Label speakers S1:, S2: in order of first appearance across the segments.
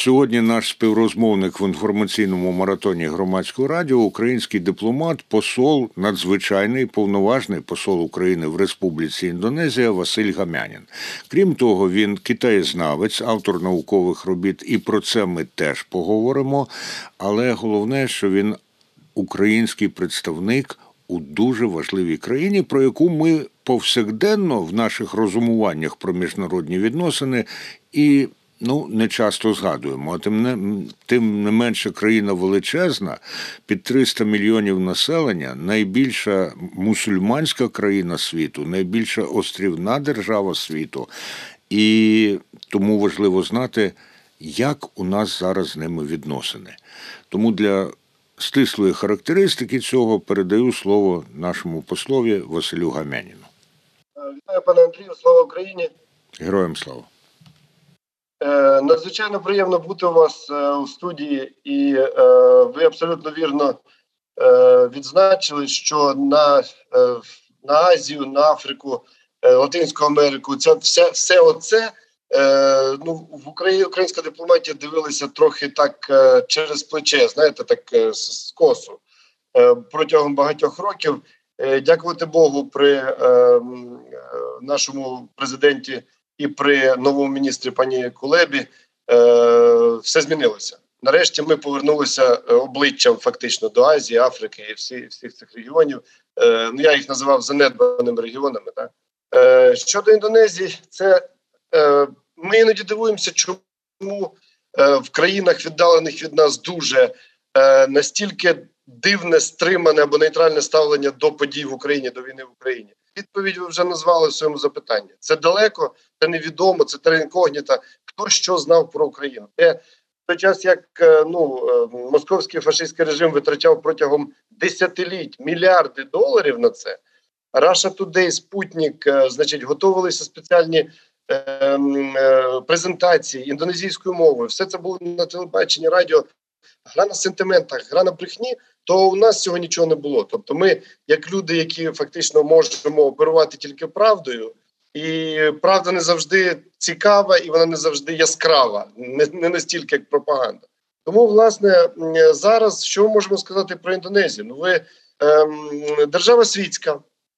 S1: Сьогодні наш співрозмовник в інформаційному маратоні Громадського радіо, український дипломат, посол, надзвичайний, повноважний посол України в Республіці Індонезія Василь Гамянін. Крім того, він китаєзнавець, автор наукових робіт, і про це ми теж поговоримо. Але головне, що він український представник у дуже важливій країні, про яку ми повсякденно в наших розумуваннях про міжнародні відносини і не часто згадуємо, а тим не менше країна величезна, під 300 мільйонів населення, найбільша мусульманська країна світу, найбільша острівна держава світу. І тому важливо знати, як у нас зараз з ними відносини. Тому для стислої характеристики цього передаю слово нашому послові Василю Гамяніну.
S2: Вітаю, пане Андрію, слава Україні!
S1: Героям слава!
S2: Надзвичайно приємно бути у вас у студії, і ви абсолютно вірно відзначили, що на Азію, на Африку, Латинську Америку, все оце українська дипломатія дивилася трохи так через плече, знаєте, так скосу протягом багатьох років. Дякувати Богу, при нашому президенті і при новому міністрі пані Кулебі все змінилося. Нарешті ми повернулися обличчям фактично до Азії, Африки і всіх цих регіонів. Я їх називав занедбаними регіонами. Так? Щодо Індонезії, ми іноді дивуємося, чому в країнах, віддалених від нас, дуже настільки дивне, стримане або нейтральне ставлення до подій в Україні, до війни в Україні. Відповідь ви вже назвали в своєму запитанні. Це далеко, це невідомо, це терра інкогніта. Хто що знав про Україну? В той час, як московський фашистський режим витрачав протягом десятиліть мільярди доларів на це, Russia Today, Спутник, готувалися спеціальні презентації індонезійською мовою. Все це було на телебаченні, радіо. Гра на сентиментах, гра на брехні, то у нас цього нічого не було. Тобто ми, як люди, які фактично можемо оперувати тільки правдою, і правда не завжди цікава, і вона не завжди яскрава, не настільки, як пропаганда. Тому, власне, зараз, що можемо сказати про Індонезію? Держава світська,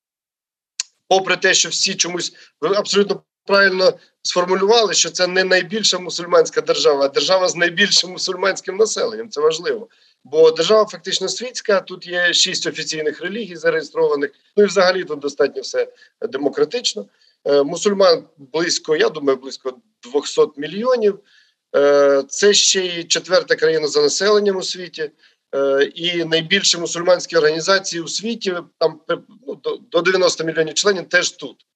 S2: попри те, що всі чомусь, ви абсолютно правильно сформулювали, що це не найбільша мусульманська держава, а держава з найбільшим мусульманським населенням. Це важливо. Бо держава фактично світська, тут є 6 офіційних релігій зареєстрованих, і взагалі тут достатньо все демократично. Мусульман близько 200 мільйонів. Це ще й 4-та країна за населенням у світі. І найбільші мусульманські організації у світі, там до 90 мільйонів членів, теж тут.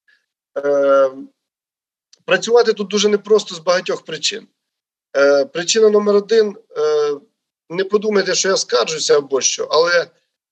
S2: Працювати тут дуже непросто з багатьох причин. Причина номер 1, не подумайте, що я скаржуся або що, але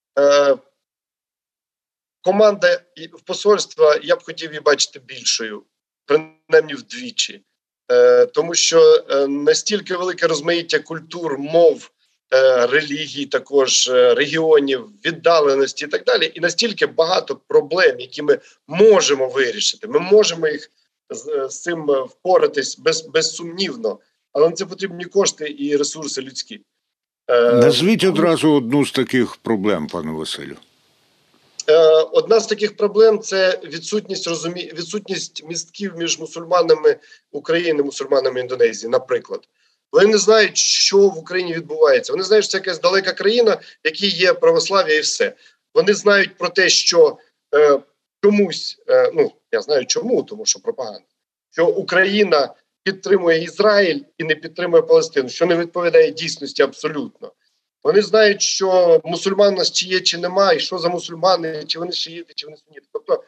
S2: команда в посольства, я б хотів її бачити більшою, принаймні вдвічі. Тому що настільки велике розмаїття культур, мов, релігій, також регіонів, віддаленості і так далі, і настільки багато проблем, які ми можемо вирішити, ми можемо їх з цим впоратись безсумнівно, але на це потрібні кошти і ресурси людські.
S1: Назвіть одразу одну з таких проблем, пане Василю.
S2: Одна з таких проблем – це відсутність містків між мусульманами України, мусульманами Індонезії, наприклад. Вони не знають, що в Україні відбувається. Вони знають, що це якась далека країна, в якій є православ'я і все. Вони знають про те, що чомусь, я знаю чому, тому що пропаганда, що Україна підтримує Ізраїль і не підтримує Палестину, що не відповідає дійсності абсолютно. Вони знають, що мусульман у нас чи є, чи немає, і що за мусульмани, чи вони шиїти, чи вони суніти. Тобто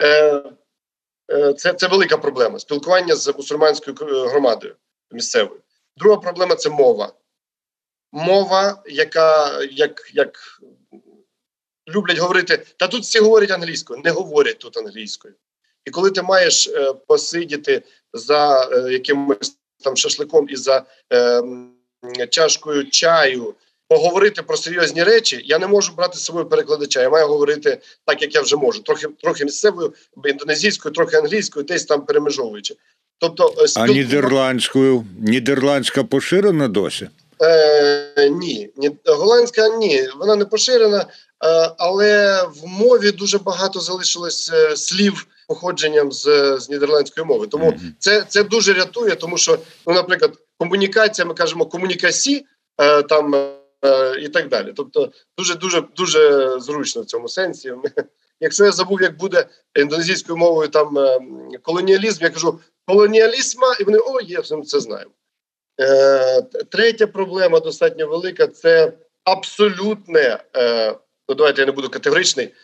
S2: це велика проблема, спілкування з мусульманською громадою місцевою. Друга проблема – це мова. Мова, яка, як люблять говорити, та тут всі говорять англійською, не говорять тут англійською. І коли ти маєш посидіти за якимось там шашликом і за чашкою чаю, поговорити про серйозні речі, я не можу брати з собою перекладача, я маю говорити так, як я вже можу. Трохи місцевою, індонезійською, трохи англійською, десь там перемежовуючи. Тобто
S1: А нідерландською? Нідерландська поширена досі?
S2: Ні. Голландська ні, вона не поширена, але в мові дуже багато залишилось слів походженням з нідерландської мови. Тому це дуже рятує, тому що, ну, наприклад, комунікація, ми кажемо комунікасі, і так далі. Тобто дуже зручно в цьому сенсі. Якщо я забув, як буде індонезійською мовою там колоніалізм, я кажу колоніалізма, і вони, це знаємо. Третя проблема достатньо велика – це абсолютне, ну давайте я не буду категоричний,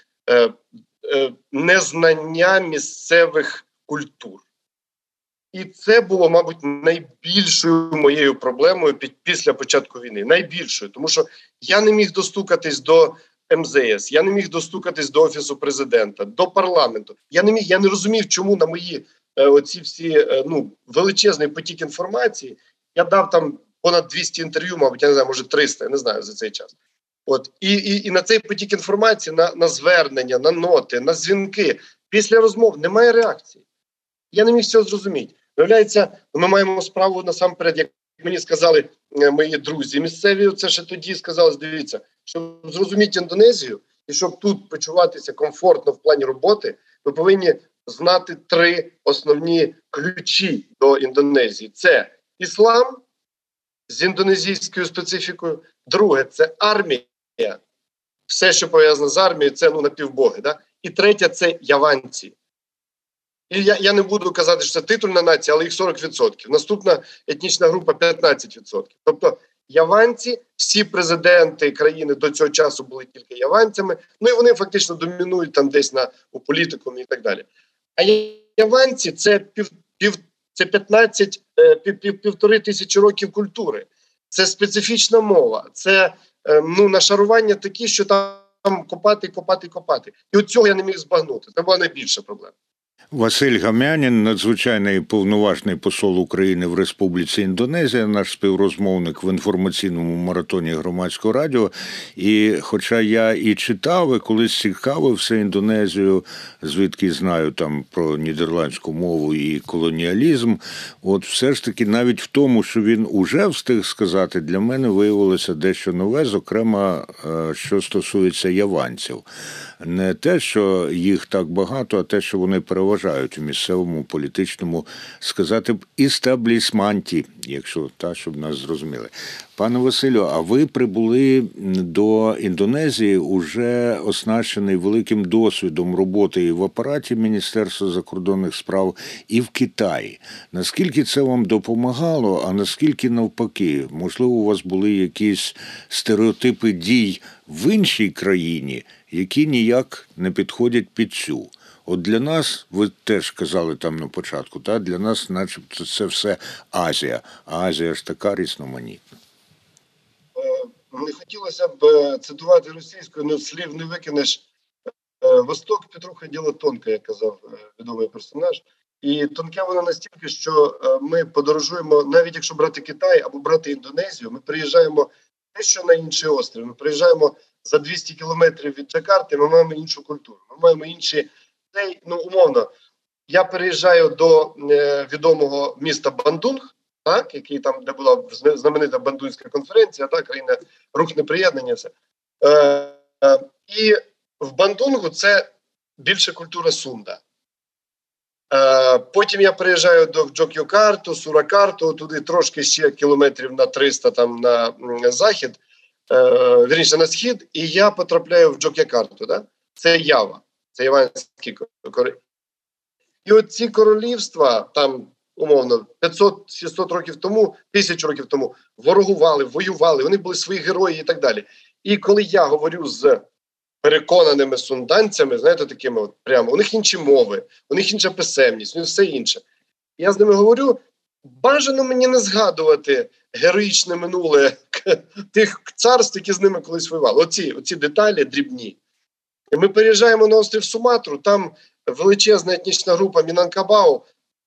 S2: незнання місцевих культур. І це було, мабуть, найбільшою моєю проблемою після початку війни. Найбільшою, тому що я не міг достукатись до МЗС, я не міг достукатись до Офісу Президента, до парламенту. Я не розумів, чому на мої оці всі величезний потік інформації. Я дав там понад 200 інтерв'ю, мабуть, я не знаю, може 300, я не знаю за цей час. От і на цей потік інформації, на звернення, на ноти, на дзвінки, після розмов немає реакції. Я не міг цього зрозуміти. Виявляється, ми маємо справу насамперед, як мені сказали мої друзі місцеві, це ще тоді сказали, дивіться, щоб зрозуміти Індонезію і щоб тут почуватися комфортно в плані роботи, ви повинні знати 3 основні ключі до Індонезії. Це іслам з індонезійською специфікою. Друге – це армія. Все, що пов'язано з армією, це напівбоги. Да? І третє – це яванці. І я не буду казати, що це титульна нація, але їх 40%. Наступна етнічна група – 15%. Тобто яванці, всі президенти країни до цього часу були тільки яванцями, ну і вони фактично домінують там десь у політикумі і так далі. А яванці – це це 1,5 років культури. Це специфічна мова. Це нашарування такі, що там копати. І от цього я не міг збагнути. Це була найбільша проблема.
S1: Василь Гамянін, надзвичайний повноважний посол України в Республіці Індонезія, наш співрозмовник в інформаційному маратоні Громадського радіо. І хоча я і читав, і колись цікавився Індонезією, звідки знаю там про нідерландську мову і колоніалізм, от все ж таки навіть в тому, що він уже встиг сказати, для мене виявилося дещо нове, зокрема, що стосується яванців. Не те, що їх так багато, а те, що вони переважають у місцевому політичному, сказати б, істаблісманті, якщо щоб нас зрозуміли. Пане Василю, а ви прибули до Індонезії уже оснащений великим досвідом роботи і в апараті Міністерства закордонних справ, і в Китаї. Наскільки це вам допомагало, а наскільки навпаки? Можливо, у вас були якісь стереотипи дій в іншій країні, які ніяк не підходять під цю? От для нас, ви теж казали там на початку, для нас начебто це все Азія, а Азія ж така різноманітна.
S2: Не хотілося б цитувати російською, але слів не викинеш. «Восток, Петруха, діло тонке», як казав відомий персонаж. І тонке воно настільки, що ми подорожуємо, навіть якщо брати Китай або брати Індонезію, ми приїжджаємо не що на інший острів, ми приїжджаємо за 200 кілометрів від Джакарти, ми маємо іншу культуру, ми маємо інші, умовно, я переїжджаю до відомого міста Бандунг, так, який там, де була знаменита Бандунська конференція, так, країна рух неприєднання. І в Бандунгу це більше культура Сунда. Потім я приїжджаю до Джокьякарту, Суракарту, туди трошки ще кілометрів на 300 там на захід, вірніше на схід, і я потрапляю в Джокьякарту. Да? Це Ява, це яванські королівства. І от ці королівства там, умовно, 500-600 років тому, 1000 років тому ворогували, воювали, вони були свої герої і так далі. І коли я говорю з переконаними сунданцями, знаєте, такими от прямо, у них інші мови, у них інша писемність, у них все інше. Я з ними говорю, бажано мені не згадувати героїчне минуле тих царств, які з ними колись воювали. Оці деталі дрібні. І ми переїжджаємо на острів Суматру, там величезна етнічна група Мінанкабау,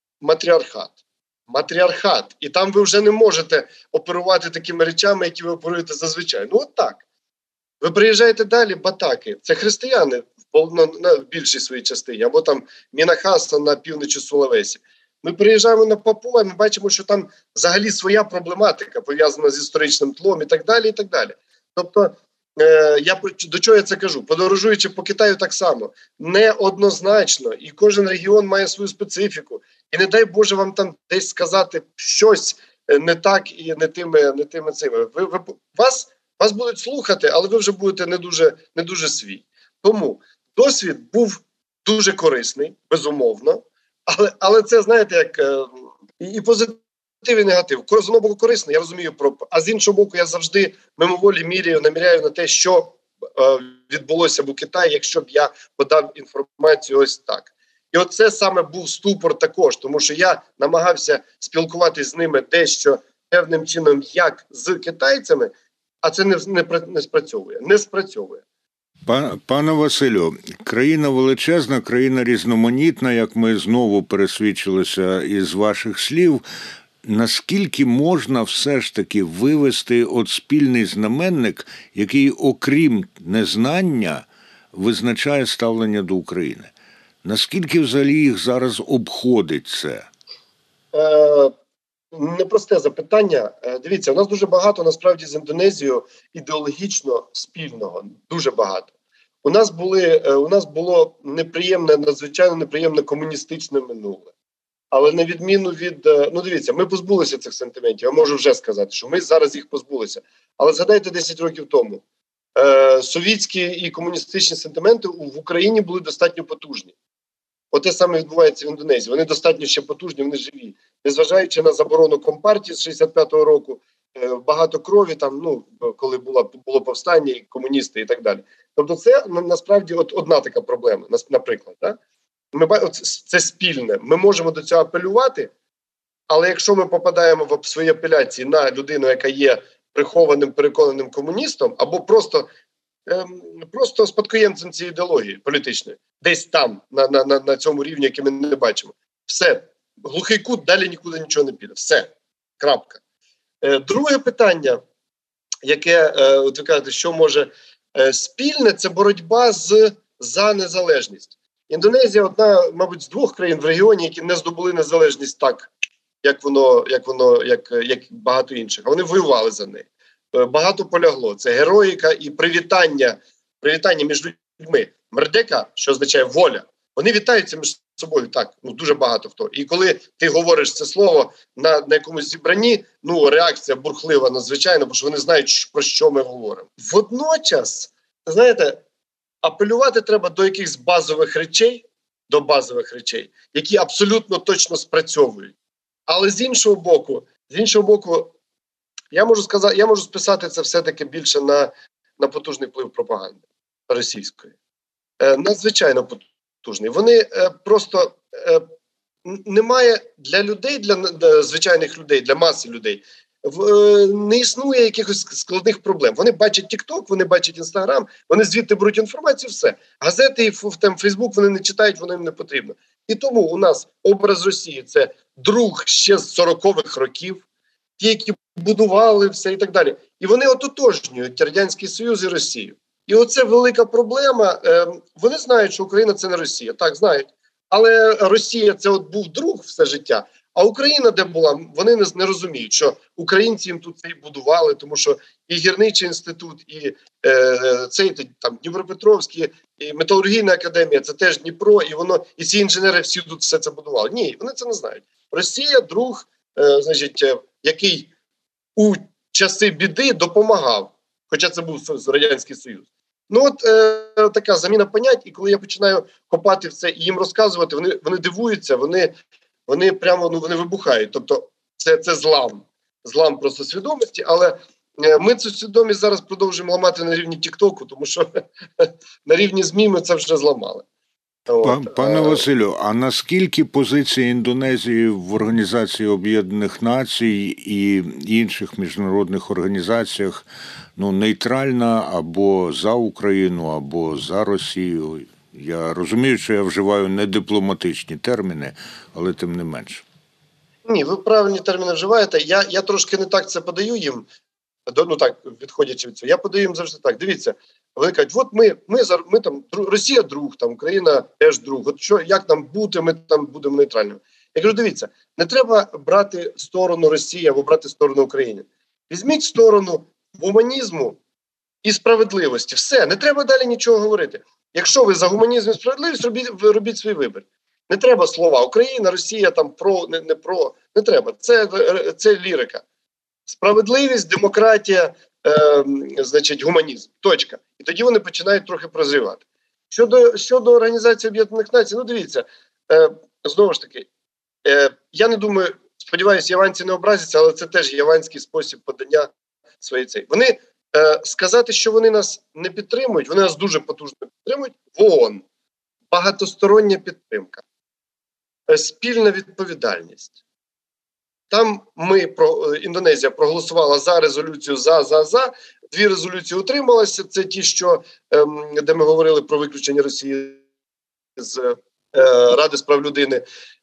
S2: матріархат. І там ви вже не можете оперувати такими речами, які ви оперуєте зазвичай. Ну от так. Ви приїжджаєте далі, батаки. Це християни в більшій своїй частині. Або там Мінахаса на півночі Сулавесі. Ми приїжджаємо на Папуа, і ми бачимо, що там взагалі своя проблематика, пов'язана з історичним тлом і так далі, і так далі. Тобто, до чого я це кажу? Подорожуючи по Китаю так само. Неоднозначно, і кожен регіон має свою специфіку. І не дай Боже вам там десь сказати щось не так і не тими цими. Вас будуть слухати, але ви вже будете не дуже свій. Тому досвід був дуже корисний, безумовно. Але це, знаєте, як і позитив, і негатив. З одного боку корисний, я розумію, а з іншого боку, я завжди мимоволі наміряю на те, що відбулося б у Китаї, якщо б я подав інформацію ось так. І оце саме був ступор також, тому що я намагався спілкуватися з ними дещо певним чином, як з китайцями, а це не спрацьовує. Не спрацьовує.
S1: Пане Василю, країна величезна, країна різноманітна, як ми знову пересвідчилися із ваших слів. Наскільки можна все ж таки вивести от спільний знаменник, який, окрім незнання, визначає ставлення до України? Наскільки взагалі їх зараз обходить це?
S2: Непросте запитання. Дивіться, у нас дуже багато, насправді, з Індонезією ідеологічно спільного. Дуже багато. У нас було неприємне, надзвичайно неприємне комуністичне минуле. Але на відміну від... дивіться, ми позбулися цих сентиментів. Я можу вже сказати, що ми зараз їх позбулися. Але згадайте 10 років тому. Совітські і комуністичні сентименти в Україні були достатньо потужні. Оте саме відбувається в Індонезії. Вони достатньо ще потужні, вони живі. Незважаючи на заборону Компартії з 65-го року, багато крові там, коли було повстання, і комуністи і так далі. Тобто це насправді одна така проблема, наприклад. Да? Це спільне. Ми можемо до цього апелювати, але якщо ми попадаємо в свої апеляції на людину, яка є прихованим, переконаним комуністом, або просто спадкоємцем цієї ідеології політичної, десь там, на цьому рівні, який ми не бачимо. Все. Глухий кут, далі нікуди нічого не піде. Все. Крапка. Друге питання, яке, от ви кажете, що може спільне, це боротьба за незалежність. Індонезія одна, мабуть, з двох країн в регіоні, які не здобули незалежність так, як багато інших. А вони воювали за неї. Багато полягло. Це героїка і привітання між людьми. Мердека, що означає воля, вони вітаються між собою так, дуже багато хто. І коли ти говориш це слово на якомусь зібранні, реакція бурхлива надзвичайно, бо що вони знають, про що ми говоримо. Водночас, знаєте, апелювати треба до якихось базових речей, які абсолютно точно спрацьовують. Але з іншого боку, я можу списати це все-таки більше на потужний вплив пропаганди російської. Надзвичайно потужний. Вони просто немає для людей, для звичайних людей, для маси людей, не існує якихось складних проблем. Вони бачать TikTok, вони бачать Instagram, вони звідти беруть інформацію, все. Газети і Фейсбук вони не читають, воно їм не потрібно. І тому у нас образ Росії – це друг ще з 40-х років, ті, які будували все і так далі. І вони ототожнюють Радянський Союз і Росію. І оце велика проблема. Вони знають, що Україна – це не Росія. Так, знають. Але Росія – це був друг все життя. А Україна, де була, вони не розуміють, що українці їм тут це і будували, тому що і гірничий інститут, і Дніпропетровський, і металургійна академія – це теж Дніпро, і ці інженери всі тут все це будували. Ні, вони це не знають. Росія – друг, який у часи біди допомагав, хоча це був Радянський Союз. Така заміна понять, і коли я починаю копати в це і їм розказувати, вони дивуються, вони прямо вони вибухають. Тобто це злам просто свідомості, але ми цю свідомість зараз продовжуємо ламати на рівні Тік-Току, тому що на рівні ЗМІ ми це вже зламали.
S1: Пане Василю, а наскільки позиція Індонезії в Організації Об'єднаних Націй і інших міжнародних організаціях нейтральна або за Україну, або за Росію? Я розумію, що я вживаю не дипломатичні терміни, але тим не менше.
S2: Ні, ви правильні терміни вживаєте. Я трошки не так це подаю їм, відходячи від цього. Я подаю їм завжди так. Дивіться, вони кажуть, от ми там, Росія друг, там, Україна теж друг. От як нам бути, ми там будемо нейтральними. Я кажу, дивіться, не треба брати сторону Росії або брати сторону України. Візьміть сторону гуманізму і справедливості. Все, не треба далі нічого говорити. Якщо ви за гуманізм і справедливість, робіть свій вибір. Не треба слова Україна, Росія, там про, не про. Не треба. Це лірика. Справедливість, демократія, значить, гуманізм. Точка. І тоді вони починають трохи прозрівати. Щодо Організації Об'єднаних Націй, ну дивіться, знову ж таки, я не думаю, сподіваюся, яванці не образяться, але це теж яванський спосіб подання своєї цей. Вони сказати, що вони нас не підтримують, вони нас дуже потужно підтримують в ООН. Багатостороння підтримка, спільна відповідальність. Там Індонезія проголосувала за резолюцію за. Дві резолюції утрималися. Це ті, де ми говорили про виключення Росії з Ради з прав людини,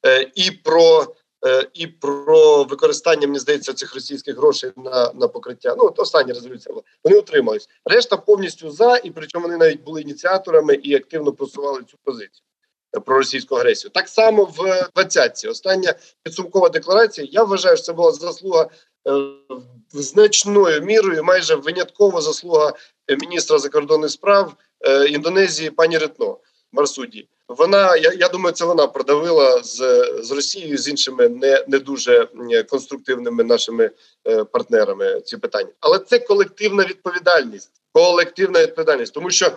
S2: і про використання, мені здається, цих російських грошей на покриття. Ну, от остання резолюція була. Вони утримались. Решта повністю за, і причому вони навіть були ініціаторами і активно просували цю позицію про російську агресію. Так само в 20-ці. Остання підсумкова декларація, я вважаю, що це була заслуга значною мірою, майже винятково заслуга міністра закордонних справ Індонезії пані Ретно Марсуді. Я думаю, це вона продавила з Росією, з іншими не дуже конструктивними нашими партнерами ці питання. Але це колективна відповідальність. Колективна відповідальність. Тому що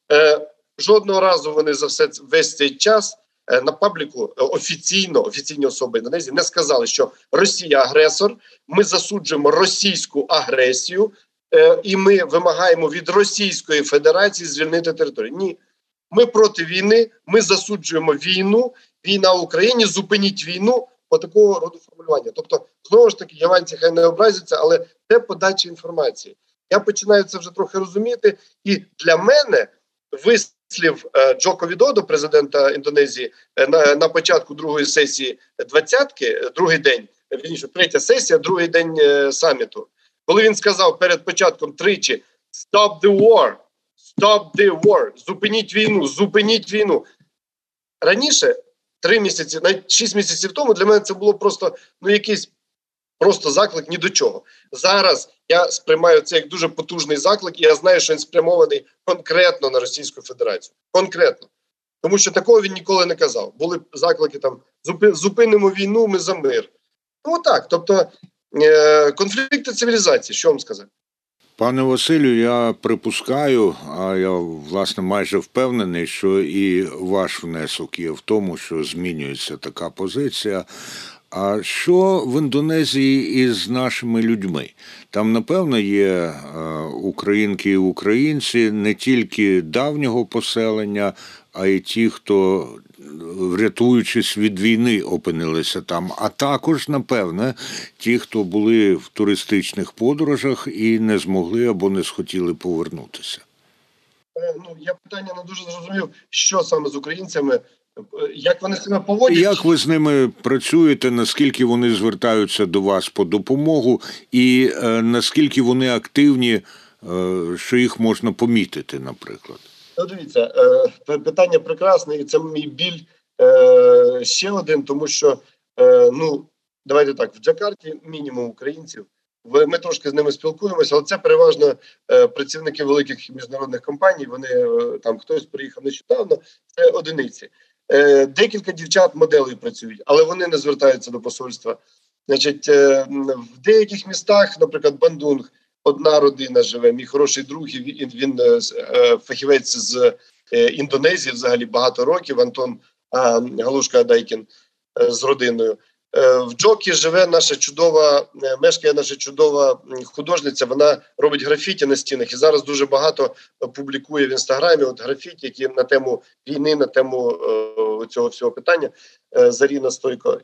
S2: жодного разу вони за весь цей час на пабліку офіційні особи Індонезії не сказали, що Росія агресор, ми засуджуємо російську агресію і ми вимагаємо від Російської Федерації звільнити територію. Ні. Ми проти війни, ми засуджуємо війну, війна в Україні, зупиніть війну, по такого роду формулювання. Тобто, знову ж таки, яванці хай не образяться, але це подача інформації. Я починаю це вже трохи розуміти, і для мене вислів Джоко Відодо, президента Індонезії, на початку другої сесії 20-ки, другий день, вірніше, третя сесія, другий день саміту, коли він сказав перед початком тричі «Stop the war! Stop the war! Зупиніть війну! Зупиніть війну!» Раніше, 3 місяці, навіть 6 місяців тому, для мене це було просто, якийсь просто заклик ні до чого. Зараз я сприймаю це як дуже потужний заклик, і я знаю, що він спрямований конкретно на Російську Федерацію. Конкретно. Тому що такого він ніколи не казав. Були заклики там «Зупинимо війну, ми за мир». Ну так, тобто конфлікти цивілізації, що вам сказати?
S1: Пане Василю, я припускаю, а я, власне, майже впевнений, що і ваш внесок є в тому, що змінюється така позиція. А що в Індонезії із нашими людьми? Там, напевно, є українки і українці не тільки давнього поселення, а й ті, хто, врятуючись від війни, опинилися там. А також, напевне, ті, хто були в туристичних подорожах і не змогли або не схотіли повернутися.
S2: Я питання не дуже зрозумів, що саме з українцями, як вони себе поводять.
S1: Як ви з ними працюєте, наскільки вони звертаються до вас по допомогу і наскільки вони активні, що їх можна помітити, наприклад?
S2: Дивіться, питання прекрасне, і це мій біль ще один, тому що, давайте так, в Джакарті мінімум українців, ми трошки з ними спілкуємося, але це переважно працівники великих міжнародних компаній, вони там хтось приїхав нещодавно, це одиниці. Декілька дівчат-моделей працюють, але вони не звертаються до посольства. Значить, в деяких містах, наприклад, Бандунг, одна родина живе, мій хороший друг, він фахівець з Індонезії, взагалі багато років, Антон Галушка-Адайкін з родиною. В Джокі мешкає наша чудова художниця, вона робить графіті на стінах і зараз дуже багато публікує в Інстаграмі графіті, які на тему війни, на тему цього всього питання, Заріна Стойко.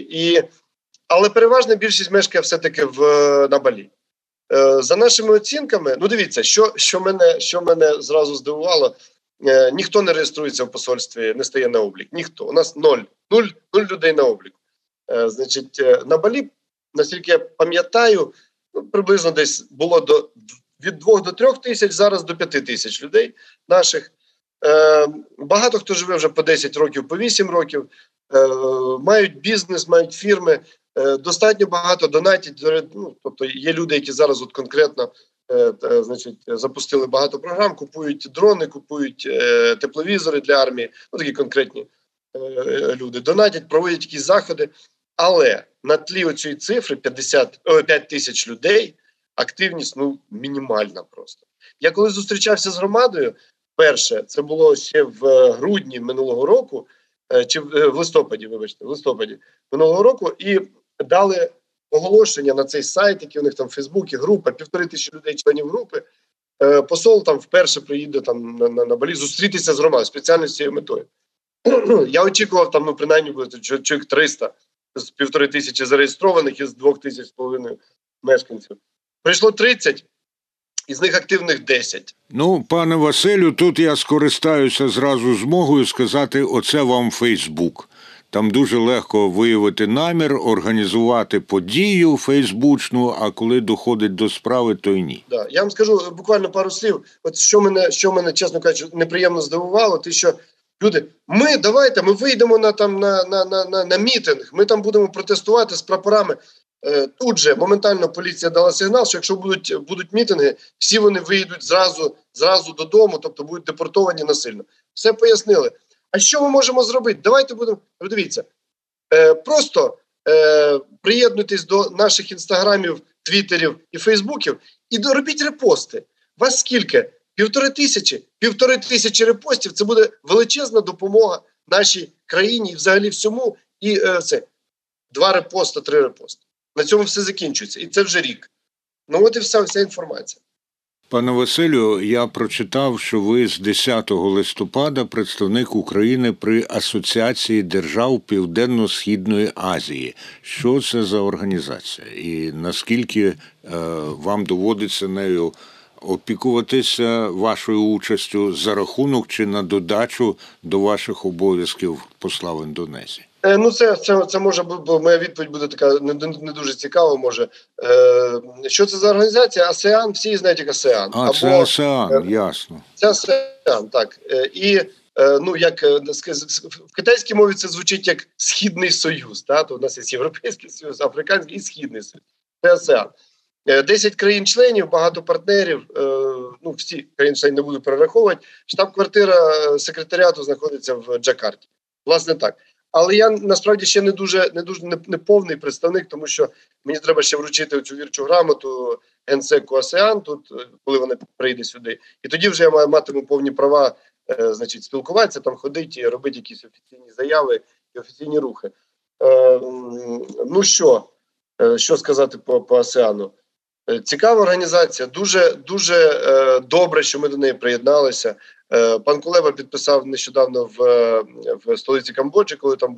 S2: Але переважна більшість мешкає все-таки на Балі. За нашими оцінками, дивіться, що мене зразу здивувало, ніхто не реєструється в посольстві, не стає на облік, ніхто. У нас нуль людей на обліку. Значить, на Балі, наскільки я пам'ятаю, приблизно десь було від 2 до 3 тисяч, зараз до 5 тисяч людей наших. Багато хто живе вже по 10 років, по 8 років. мають бізнес, мають фірми, достатньо багато донатять. Ну, тобто є люди, які зараз от конкретно запустили багато програм, купують дрони, купують тепловізори для армії, ну такі конкретні люди, донатять, проводять якісь заходи. Але на тлі оцієї цифри 5 тисяч людей активність мінімальна просто. Я коли зустрічався з громадою, перше, це було ще в грудні минулого року, чи в листопаді минулого року, і дали оголошення на цей сайт, який у них там в Фейсбуці, група, 1500 людей, членів групи. Посол там вперше приїде там на Балі зустрітися з громадою, спеціально з цією метою. Я очікував там, принаймні, буде чоловік 300 з 1500 зареєстрованих із 2500 мешканців. Прийшло 30, із них активних 10.
S1: Ну, пане Василю, тут я скористаюся зразу змогою сказати, оце вам Фейсбук. Там дуже легко виявити намір, організувати подію фейсбучну, а коли доходить до справи, то й ні.
S2: Да. Я вам скажу буквально пару слів. От що мене, чесно кажучи, неприємно здивувало, те, що люди, ми вийдемо на мітинг, ми там будемо протестувати з прапорами. Тут же моментально поліція дала сигнал, що якщо будуть мітинги, всі вони виїдуть зразу додому, тобто будуть депортовані насильно. Все пояснили. А що ми можемо зробити? Давайте будемо, дивіться, просто приєднуйтесь до наших інстаграмів, твіттерів і фейсбуків і робіть репости. Вас скільки? 1500 репостів, це буде величезна допомога нашій країні і взагалі всьому. І це 2 репости, 3 репости. На цьому все закінчується. І це вже рік. Ну от і вся інформація.
S1: Пане Василю, я прочитав, що ви з 10 листопада представник України при Асоціації держав Південно-Східної Азії. Що це за організація? І наскільки вам доводиться нею опікуватися вашою участю за рахунок чи на додачу до ваших обов'язків посла в Індонезії?
S2: Ну, це може бути, моя відповідь буде така не дуже цікава, може. Що це за організація? АСЕАН, всі знають, як АСЕАН.
S1: Це АСЕАН, ясно.
S2: Це АСЕАН, так. І, в китайській мові це звучить як Східний Союз. То у нас є Європейський Союз, Африканський і Східний Союз. Це АСЕАН. 10 країн-членів, багато партнерів, всі країни-члени не буду перераховувати. Штаб-квартира секретаріату знаходиться в Джакарті. Власне так. Але я насправді ще не повний представник, тому що мені треба ще вручити цю вірчу грамоту генсеку АСЕАН, тут, коли вона прийде сюди. І тоді вже я матиму повні права, спілкуватися, там ходити і робити якісь офіційні заяви і офіційні рухи. Що сказати по АСЕАНу? Цікава організація, дуже добре, що ми до неї приєдналися. Пан Кулеба підписав нещодавно в столиці Камбоджі, коли там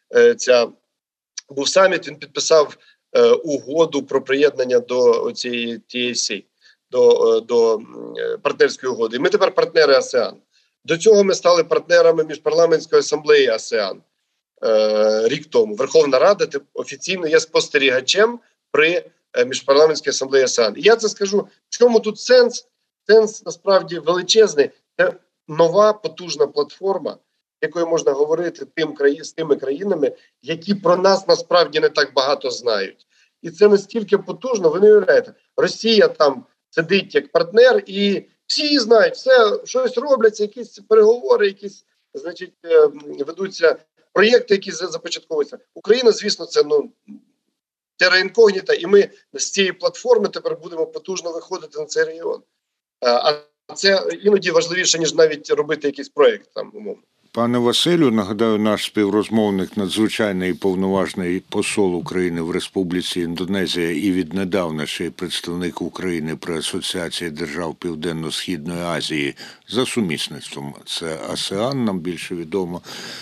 S2: був саміт, він підписав угоду про приєднання до цієї TAC, до партнерської угоди. І ми тепер партнери АСЕАН. До цього ми стали партнерами Міжпарламентської асамблеї АСЕАН рік тому. Верховна Рада офіційно є спостерігачем при Міжпарламентській асамблеї АСЕАН. І я це скажу, в чому тут сенс? Сенс насправді величезний. Це нова потужна платформа, якою можна говорити з тими країнами, які про нас насправді не так багато знають. І це настільки потужно, ви не уявляєте. Росія там сидить як партнер і всі її знають, все, щось робляться, якісь переговори, якісь, ведуться проєкти, які започатковуються. Україна, звісно, це, терра інкогніта, і ми з цієї платформи тепер будемо потужно виходити на цей регіон. А це іноді важливіше, ніж навіть робити якийсь проєкт там, умовно.
S1: Пане Василю, нагадаю, наш співрозмовник, надзвичайний і повноважний посол України в Республіці Індонезія і віднедавна ще й представник України при Асоціації держав Південно-Східної Азії за сумісництвом. Це АСЕАН, нам більше відомо.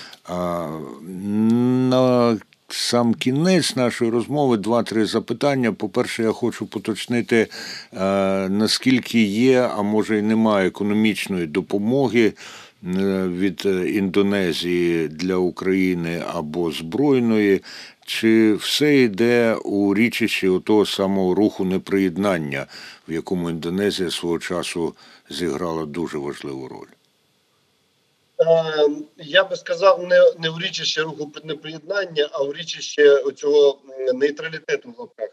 S1: На сам кінець нашої розмови 2-3 запитання. По-перше, я хочу поточнити, наскільки є, а може й немає економічної допомоги від Індонезії для України або збройної, чи все йде у річищі того самого руху неприєднання, в якому Індонезія свого часу зіграла дуже важливу роль?
S2: Я би сказав, не урічище руху неприєднання, а урічище оцього нейтралітету в лапках.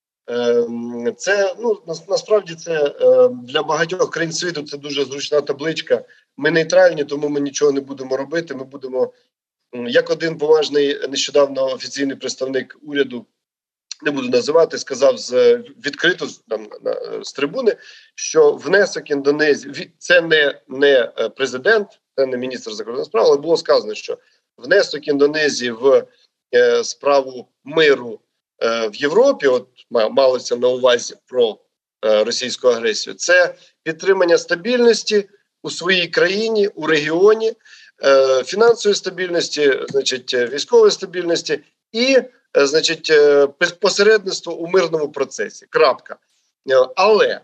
S2: Це, насправді, це для багатьох країн світу це дуже зручна табличка. Ми нейтральні, тому ми нічого не будемо робити. Ми будемо, як один поважний нещодавно офіційний представник уряду, не буду називати, сказав відкрито з трибуни, що внесок Індонезії, це не президент, це не міністр закордонних справ, але було сказано, що внесок Індонезії в справу миру в Європі, от малося на увазі про російську агресію, це підтримання стабільності у своїй країні, у регіоні, фінансової стабільності, значить, військової стабільності і, значить, посередництво у мирному процесі. Крапка. Але,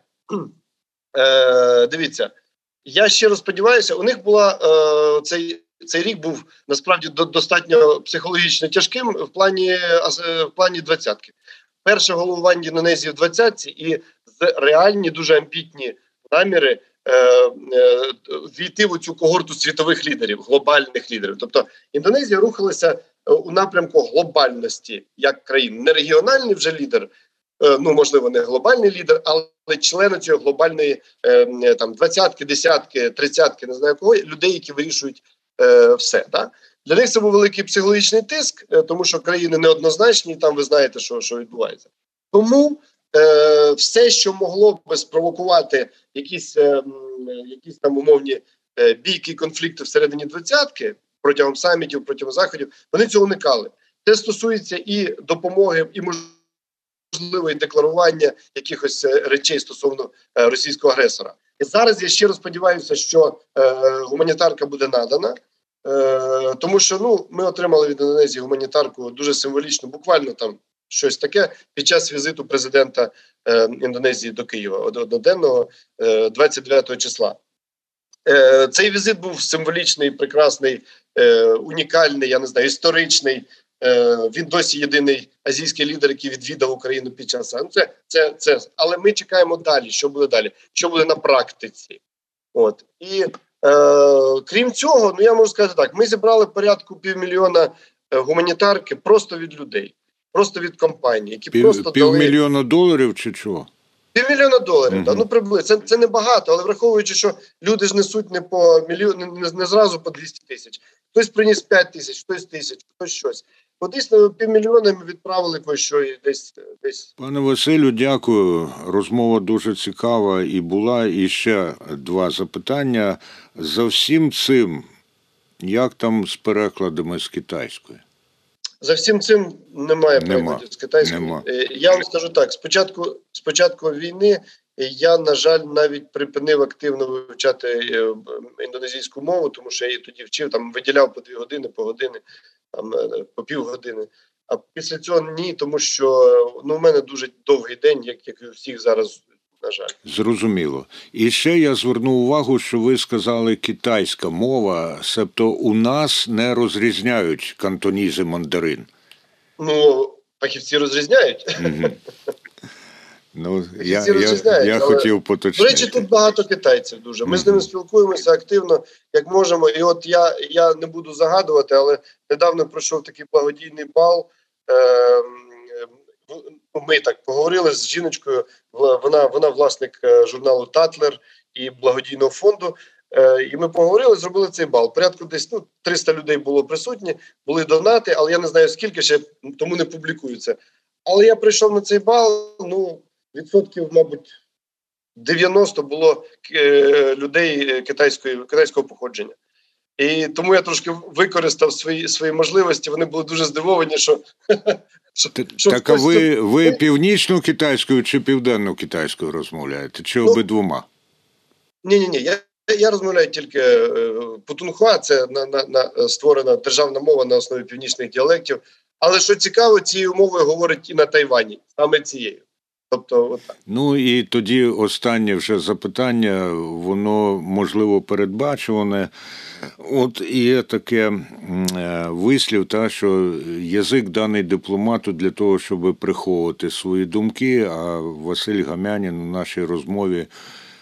S2: дивіться, я щиро сподіваюся, у них була цей рік був насправді достатньо психологічно тяжким в плані двадцятки. Перше головування Індонезії в двадцятці і реальні, дуже амбітні наміри війти в цю когорту світових лідерів, глобальних лідерів. Тобто Індонезія рухалася у напрямку глобальності як країн. Не регіональний вже лідер, можливо, не глобальний лідер, але члени цієї глобальної там двадцятки, десятки, тридцятки, не знаю кого, людей, які вирішують все. Да? Для них це був великий психологічний тиск, тому що країни неоднозначні, і там ви знаєте, що відбувається. Тому все, що могло б спровокувати якісь там умовні бійки, конфлікти всередині двадцятки, протягом самітів, протягом заходів, вони цього уникали. Це стосується і допомоги, і можливо, і декларування якихось речей стосовно російського агресора. І зараз я щиро сподіваюся, що гуманітарка буде надана, тому що ми отримали від Індонезії гуманітарку дуже символічно, буквально там щось таке під час візиту президента Індонезії до Києва, одноденного 29 числа. Цей візит був символічний, прекрасний, унікальний, я не знаю, історичний. Він досі єдиний азійський лідер, який відвідав Україну під час. Це. Але ми чекаємо далі, що буде далі, що буде на практиці. От. І крім цього, я можу сказати так, ми зібрали порядку 500 000 гуманітарки просто від людей, просто від компаній, які просто дали...
S3: $500 чи чого?
S2: $500 000, приблизно. Це не багато, але враховуючи, що люди ж несуть не по мільйон, не зразу по 200 тисяч. Хтось приніс 5 тисяч, хтось 1000, хтось щось. Дійсно, 500 000 ми відправили по-що і десь.
S3: Пане Василю, дякую. Розмова дуже цікава і була. І ще 2 запитання. За всім цим, як там з перекладами з китайської?
S2: За всим цим немає перекладів з китайської. Я вам скажу так, спочатку війни я, на жаль, навіть припинив активно вивчати індонезійську мову, тому що я її тоді вчив, там виділяв по 2 години, по години, там, по півгодини. А після цього ні, тому що у мене дуже довгий день, як і у всіх зараз, на жаль.
S3: Зрозуміло. І ще я звернув увагу, що ви сказали китайська мова, себто у нас не розрізняють кантоніз і мандарин.
S2: Фахівці розрізняють.
S3: Я хотів поточнити.
S2: До речі, тут багато китайців дуже. Ми з ними спілкуємося активно, як можемо. І от я не буду загадувати, але недавно пройшов такий благодійний бал. Ми так поговорили з жіночкою, вона власник журналу «Татлер» і благодійного фонду. І ми поговорили, зробили цей бал. Порядку десь 300 людей було присутні, були донати, але я не знаю скільки ще, тому не публікую це. Але я прийшов на цей бал, відсотків, мабуть, 90 було людей китайського походження. І тому я трошки використав свої можливості, вони були дуже здивовані, що...
S3: Так, а ви північно-китайською чи південно-китайською розмовляєте? Чи обидвома?
S2: Ні. Я розмовляю тільки путунхуа, це створена державна мова на основі північних діалектів. Але, що цікаво, цією мовою говорять і на Тайвані, саме цією. Тобто, отак.
S3: І тоді останнє вже запитання, воно, можливо, передбачуване. От є таке вислів, що язик даний дипломату для того, щоб приховувати свої думки, а Василь Гамянін у нашій розмові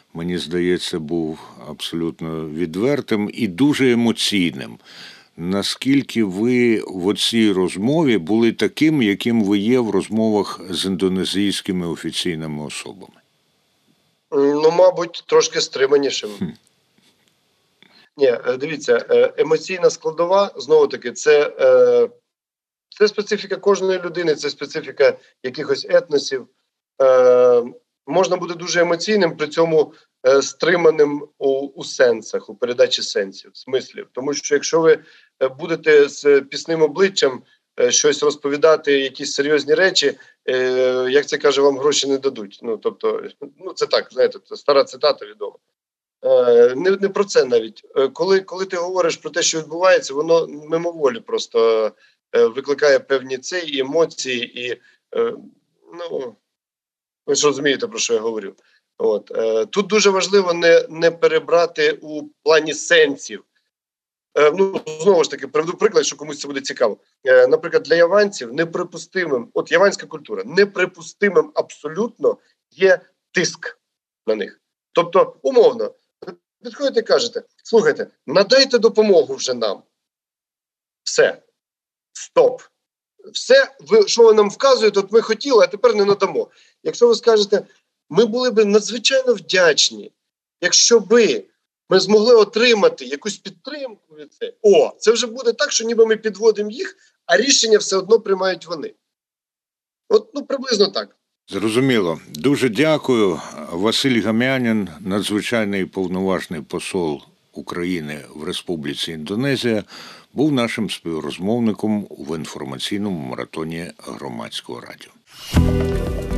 S3: мені здається, був абсолютно відвертим і дуже емоційним. Наскільки ви в оцій розмові були таким, яким ви є в розмовах з індонезійськими офіційними особами?
S2: Ну, мабуть, трошки стриманішим. Ні, дивіться, емоційна складова, знову-таки, це специфіка кожної людини, це специфіка якихось етносів. Можна бути дуже емоційним, при цьому стриманим у сенсах, у передачі сенсів, смислів. Тому що якщо ви будете з пісним обличчям щось розповідати, якісь серйозні речі, як це каже, вам гроші не дадуть. Ну, тобто, це так, знаєте, це стара цитата відома. Не про це навіть. Коли ти говориш про те, що відбувається, воно мимоволі просто викликає певні емоції і, ви ж розумієте, про що я говорю. Тут дуже важливо не перебрати у плані сенсів. Знову ж таки, приведу приклад, що комусь це буде цікаво. Наприклад, для яванців неприпустимим, яванська культура, неприпустимим абсолютно є тиск на них. Тобто, умовно, підходите і кажете, слухайте, надайте допомогу вже нам. Все. Стоп. Все, що ви нам вказуєте, от ми хотіли, а тепер не надамо. Якщо ви скажете, ми були б надзвичайно вдячні, якщо би ми змогли отримати якусь підтримку від це. Це вже буде так, що ніби ми підводимо їх, а рішення все одно приймають вони. Приблизно так.
S3: Зрозуміло. Дуже дякую. Василь Гамянін, надзвичайний повноважний посол України в Республіці Індонезія, був нашим співрозмовником в інформаційному маратоні Громадського радіо.